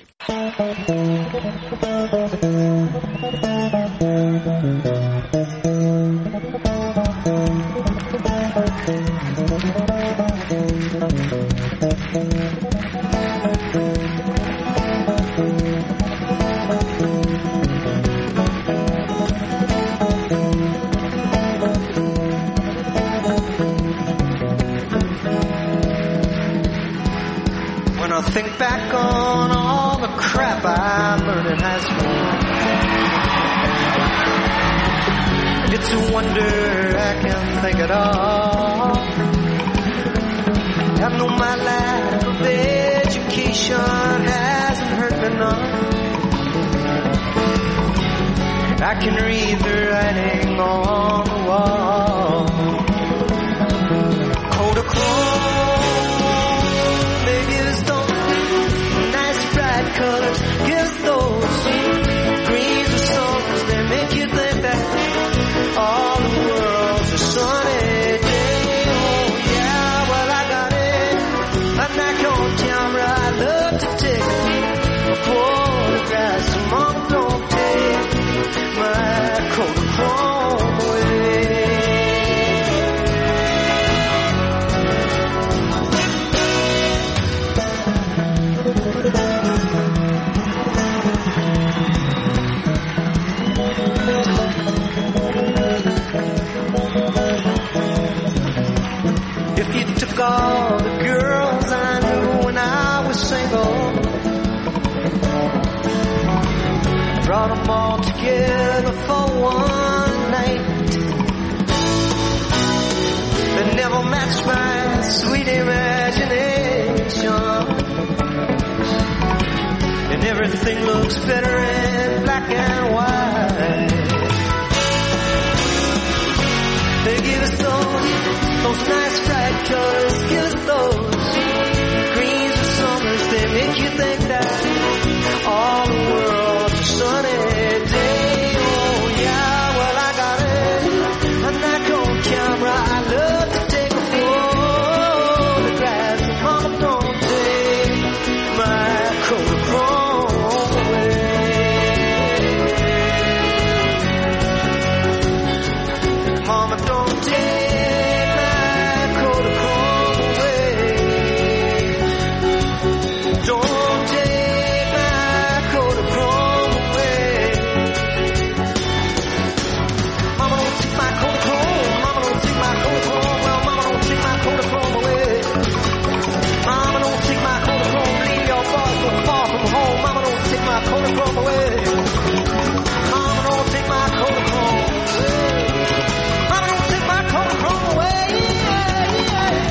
Think back on all the crap I learned in high school. It's a wonder I can think it all. I know my lack of education hasn't hurt me none. I can read the writing on the wall. Kodachrome, they give us nice bright colors, give those greens or songs, they make you think that all the world's a sunny day. Oh yeah, well I got it, I'm back on camera, I love to take a photograph, so mom don't take my Kodachrome away. took all the girls I knew when I was single, brought them all together for one night. They never matched my sweet imagination, and everything looks better in black and white. They give us those nice bright colors, give us those greens and summers. They make you think that all the world's a sunny day. Oh yeah, well I got it, a Nikon camera. I love to take a photograph. Mama, don't take my Kodachrome away. Mama, don't take my Kodachrome away. Don't take my Kodachrome away. Mama, don't take my Kodachrome. Mama, don't take my Kodachrome. Well, Mama, don't take my Kodachrome away. Mama, don't take my Kodachrome. Leave your boys so far from home. Mama, don't take my Kodachrome away. Mama, don't take my Kodachrome away. Mama, don't take my Kodachrome away. Yeah, yeah.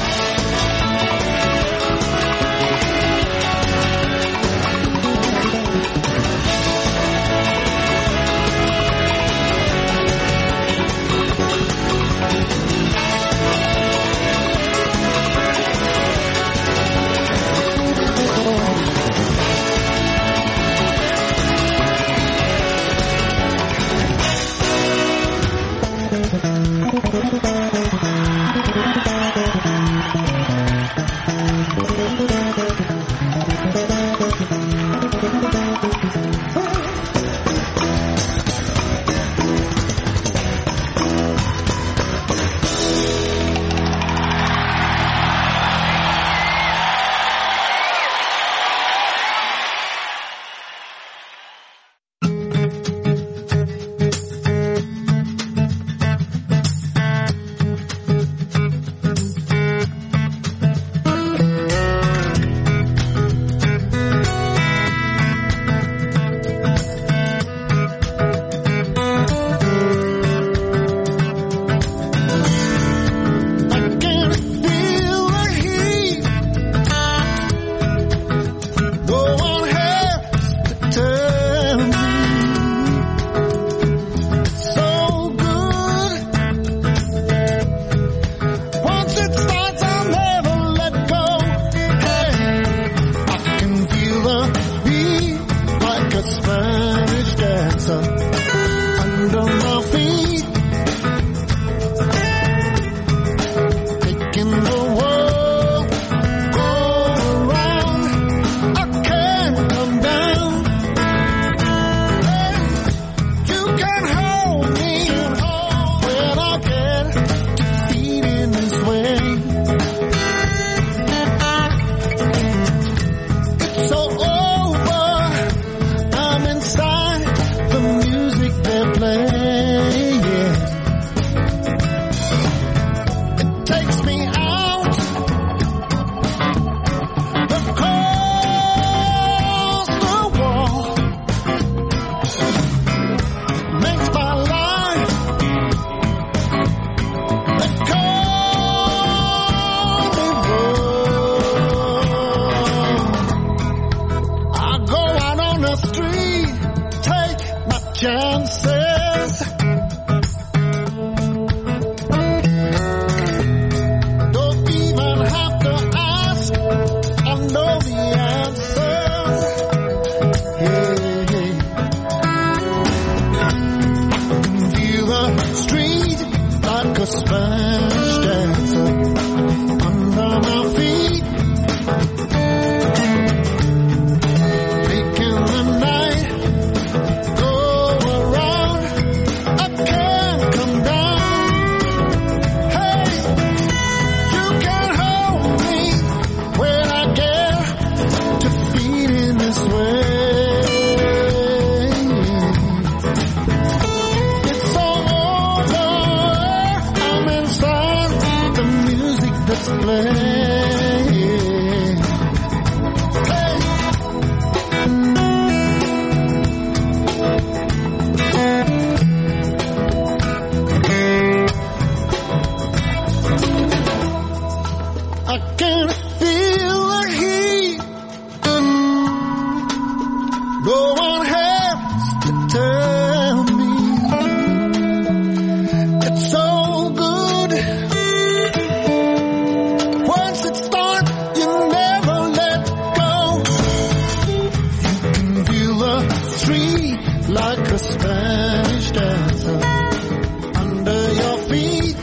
Spanish dancing under your feet,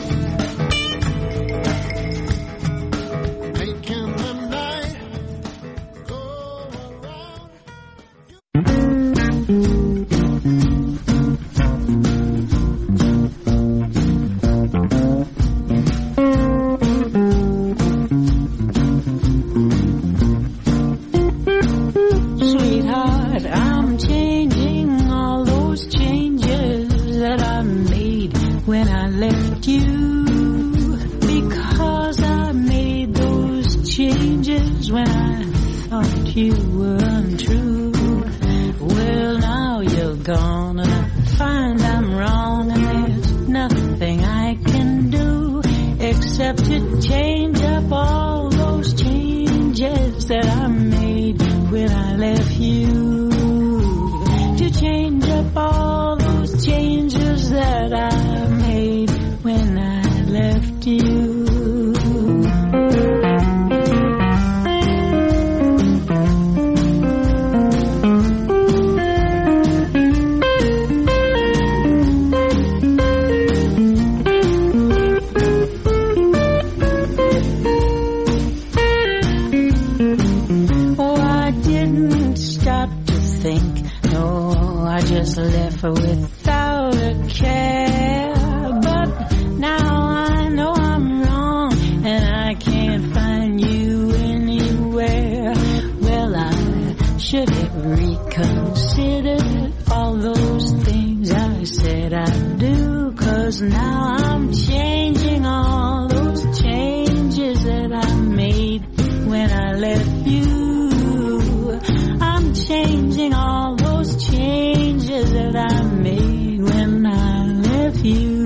making the night go around. Sweetheart, I'm changing all those changes that I made when I left you, because I made those changes when I thought you were untrue. Well, now you're gone and I find I'm wrong, and there's nothing I can do except to change up all those changes that I made when I left you, to change up all those changes that I made when I left you. Left without a care, but now I know I'm wrong and I can't find you anywhere. Well, I should have reconsidered all those things I said I'd do, 'cause now I'm changing all those changes that I made when I left you. I'm changing all those changes that I made when I left you.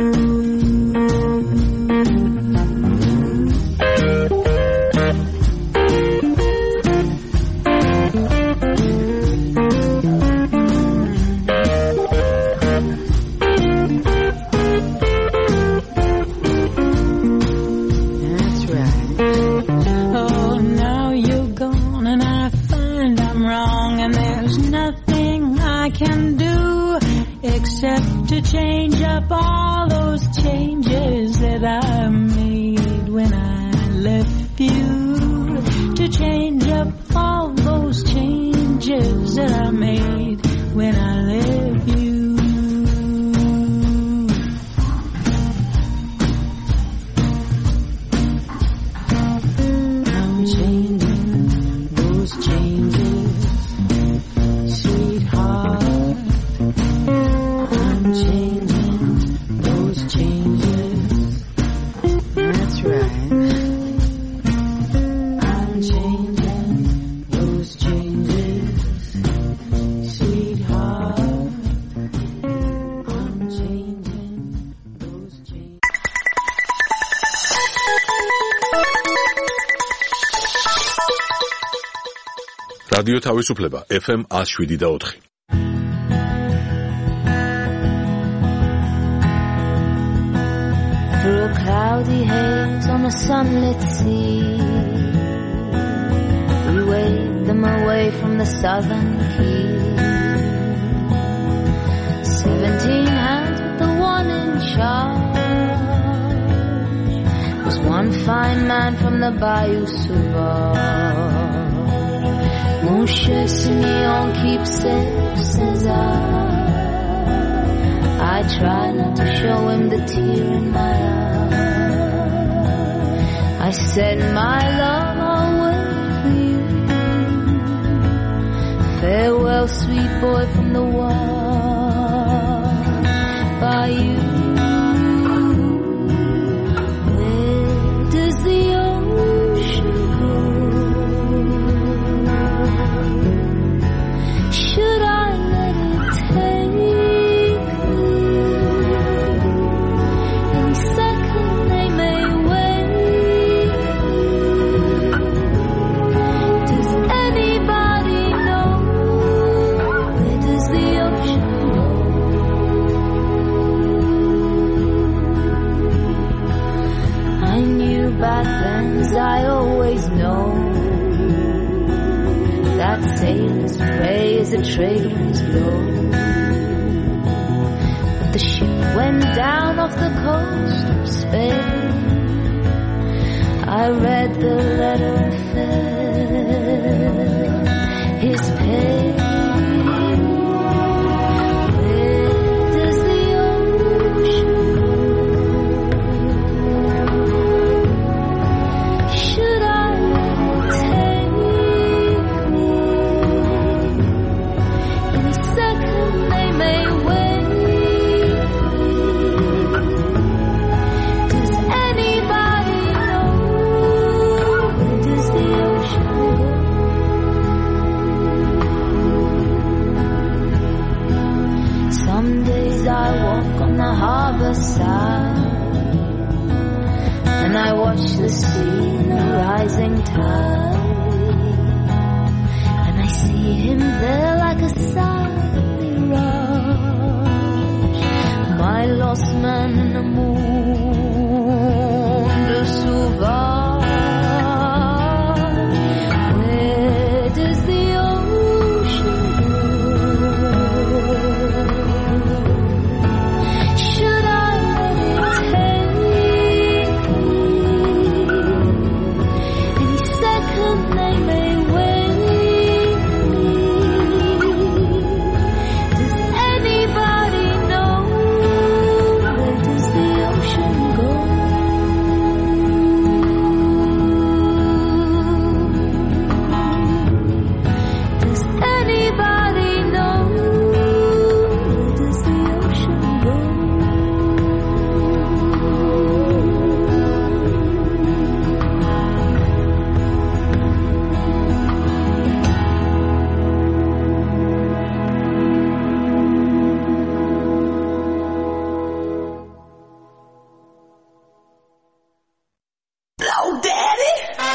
That's right. Oh, now you're gone and I find I'm wrong, and there's nothing I can do except to change up all those changes that I made when I left you, to change up all those changes that I made when I left you. I'm changing those changes, sweetheart. I'm changing those changes. That's right. I'm changing those changes, sweetheart. I'm changing those changes. რადიო თავისუფლება FM 107.4. Through a cloudy haze on a sunlit sea, we waved them away from the southern key. 17 hands with the one in charge was one fine man from the Bayou Sauvage. Mon cher Simeon, keep safe, says I try not to show him the tear in my eye. I said, my love, I'll wait for you. Farewell, sweet boy from the wild bayou. Where does the ocean go? Should I let it take me? Any second they may wait. Does anybody know? Where does the ocean go? I knew back then, as I always know, that sailors pray as the trade winds blow. The ship went down off the coast of Spain. I read the letter and felt his pain. Where does the ocean go? Should I take me? Any second they may wait. Does anybody know where does the ocean go? Some days I walk on the harbor side and I watch the sea in the rising tide, and I see him there like a silent mirage, my lost man in the monde sauvage. Where does the ocean go? Should I let it take me? Any second they may wait me. Does anybody know where does the ocean go? Does anybody know where does the ocean go? Hello, Daddy.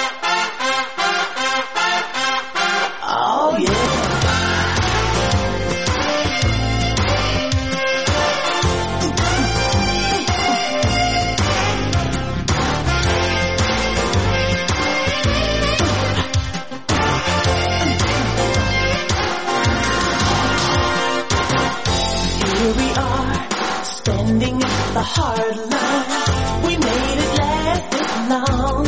Oh, yeah. Here we are, standing at the hard line. We made it last this long.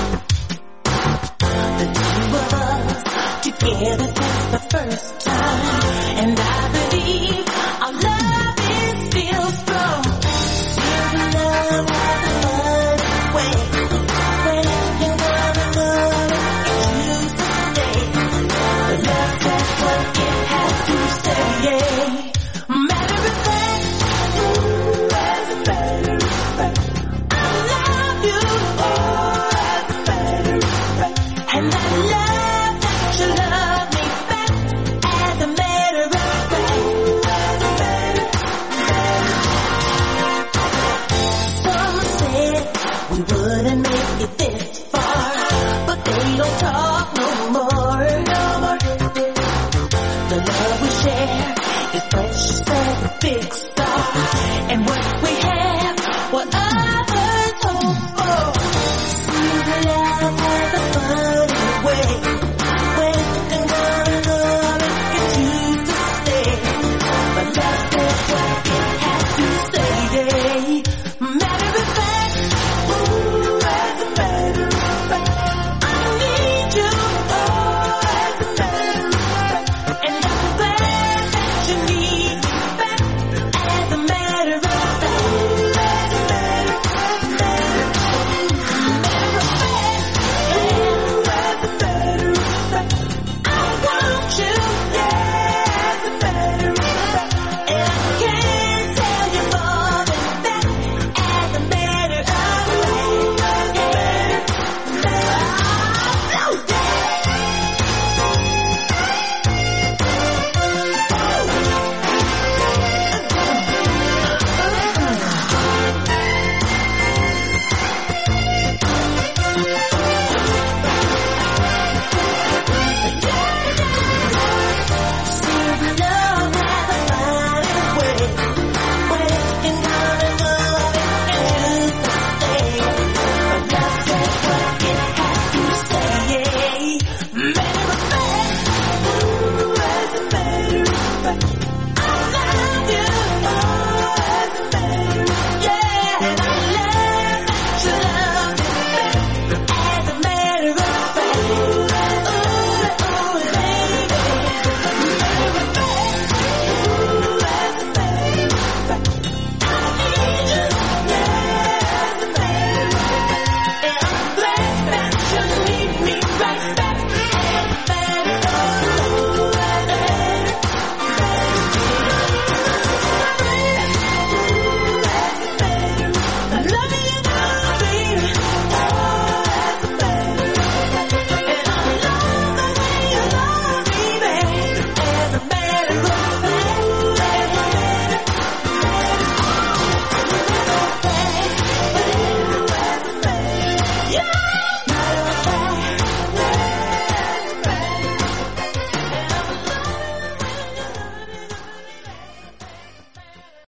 The two of us together for the first time, and I believe our love is still strong. Still the love has a funny way. When you wanna love it, it used to stay. The love says what it has to say. Matter of fact, as a matter of fact, I love you. As a matter of fact, and I love that you love me back. As a matter of fact, as a matter of fact. Some said we wouldn't make it this far, but they don't talk no more, no more. The love we share is precious as a big star.